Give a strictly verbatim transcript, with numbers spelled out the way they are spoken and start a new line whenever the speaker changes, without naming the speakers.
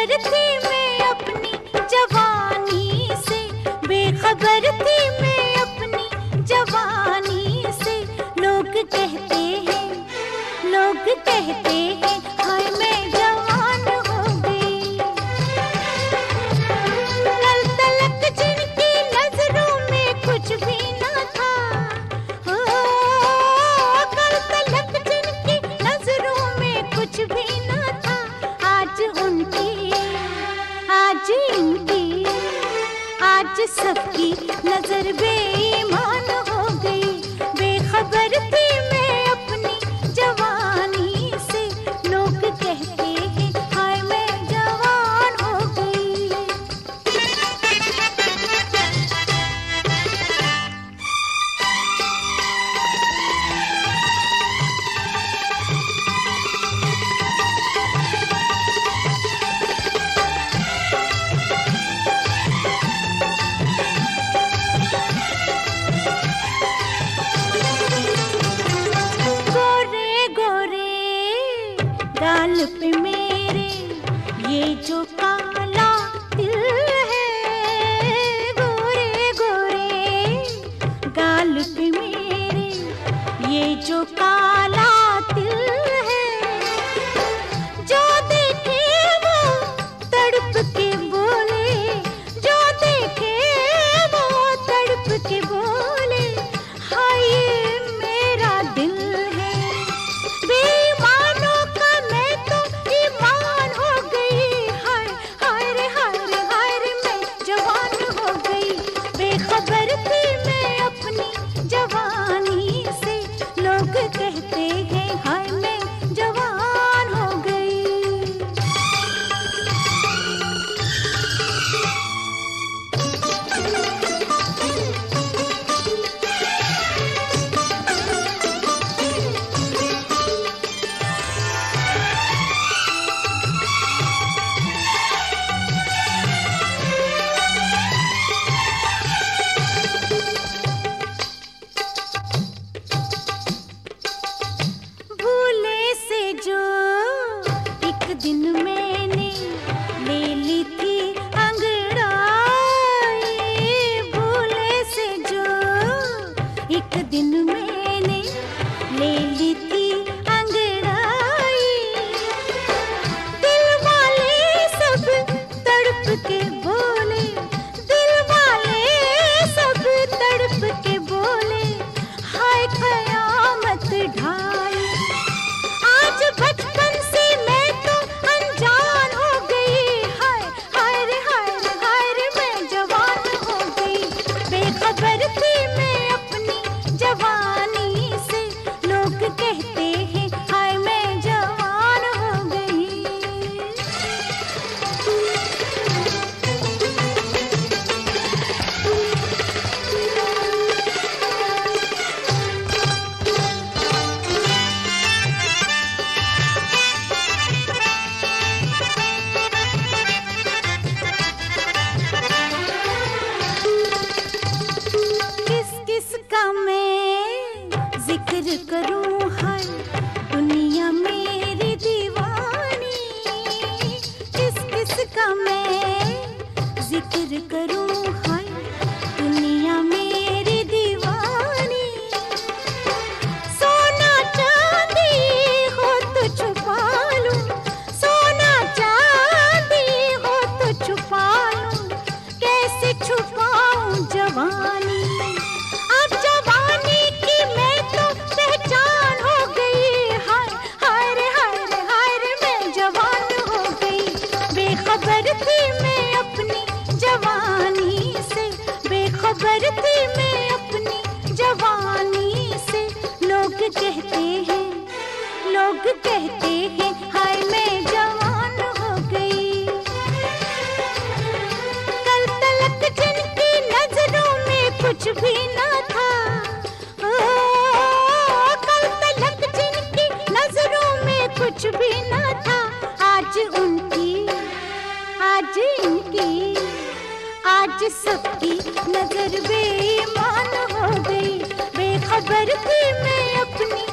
बेखबर थी मैं अपनी जवानी से, बेखबर थी मैं अपनी जवानी से। लोग कहते हैं, लोग कहते हैं हाय मैं जवान हो गई। कल तलक जिनकी नजरों में कुछ भी न था, ओ, कल तलक जिनकी नजरों में कुछ भी न था, आज उनकी, आज इनकी, आज सबकी नजर बेईमान हो गई। बेखबर थी मैं अपनी जवानी से, लोग कहते हैं हाय मैं जवान हो गई। गाल पे मेरे ये जो काला तिल है, गोरे गोरे गाल पे मेरे ये जो काला तिल है, जो देखे वो तड़प के बोले, जो देखे वो तड़प के बोले हाय ये मेरा दिल है। बेईमानों का मैं तो ईमान हो गई, हाय हाय रे हाय रे हाय रे मैं जवान हो गई। बेखबर थी मैं अपनी जवानी से, लोग कहते हैं हाय मैं जवान हो गई। भूले से जो एक दिन मैंने ले ली थी अंगड़ाई, भूले से जो एक दिन मैंने ले ली थी अंगड़ाई, दिल वाले सब तड़प के बोले, दिल वाले सब तड़प के बोले हाय कयामत ढाई। आज बचपन से मैं तो अनजान हो गई, हाय हाय रे हाय रे हाय रे मैं जवान हो गई। बेखबर थी मैं अपनी जवानी से, लोग कहते हैं हाय मैं जवान हो गई। किस किस का मैं जिक्र करूं हाय दुनिया मेरी दीवानी, किस किस का मैं जिक्र करूं हाय दुनिया मेरी दीवानी। सोना चांदी हो तो छुपा लूं, सोना चांदी हो तो छुपा लूं, कैसे छुपाऊं जवानी। अब जवानी की मैं तो पहचान हो गई, हाय हाय रे हाय रे हाय रे मैं जवान हो गई। बेखबर थी मैं अपनी जवानी से, बेखबर थी मैं अपनी जवानी से। लोग कहते हैं, लोग कहते हैं हाय मैं जवान हो गई। कल तलक जिनकी नजरों में कुछ भी न था, ओ, कल तलक जिनकी नजरों में कुछ भी न था, आज उनकी, आज इनकी, आज सबकी नजर बेईमान हो गई। बेखबर थी मैं अपनी